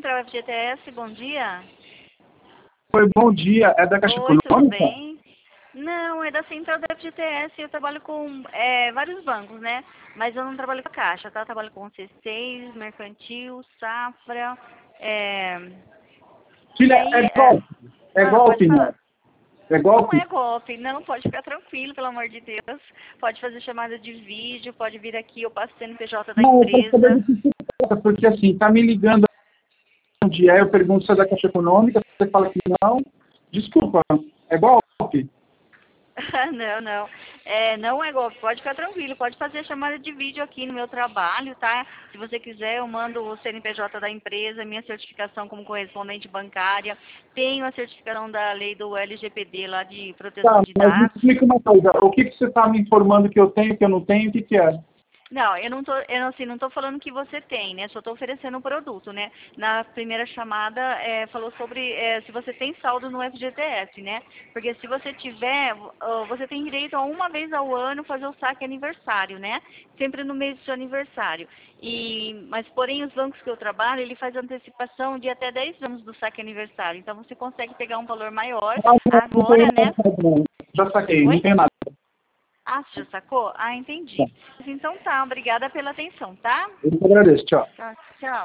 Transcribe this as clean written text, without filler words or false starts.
Central FGTS, bom dia. Oi, bom dia. É da Caixa Oi, tudo Econômica? bem? Não, é da Central da FGTS, eu trabalho com vários bancos, né? Mas eu não trabalho com a Caixa, tá? Eu trabalho com C6, Mercantil, Safra, e Filha, aí... é golpe. É pode golpe, falar. não. É Não golpe? é golpe, não, pode ficar tranquilo, pelo amor de Deus. Pode fazer chamada de vídeo, pode vir aqui, eu passo o CNPJ da Não, eu quero saber empresa. do que se trata, porque assim, tá me ligando um dia, eu pergunto se é da Caixa Econômica, você fala que não. Desculpa, é golpe? Não, não. Não é golpe, pode ficar tranquilo, pode fazer chamada de vídeo aqui no meu trabalho, tá? Se você quiser, eu mando o CNPJ da empresa, minha certificação como correspondente bancária, tenho a certificação da lei do LGPD lá de proteção Tá, de mas me dados. explica uma coisa. O que você está me informando que eu tenho, que eu não tenho, o que que é? Não, não tô falando que você tem, né? Só tô oferecendo o produto, né? Na primeira chamada, falou sobre se você tem saldo no FGTS, né? Porque se você tiver, você tem direito a uma vez ao ano fazer o saque aniversário, né? Sempre no mês do seu aniversário. Mas, porém, os bancos que eu trabalho, ele faz antecipação de até 10 anos do saque aniversário. Então, você consegue pegar um valor maior Ah, não tenho agora, né? nada, não. Já saquei, não Oi? tenho nada. Ah, você já sacou? Ah, entendi. Então tá, obrigada pela atenção, tá? Eu que agradeço, tchau. Tá, tchau.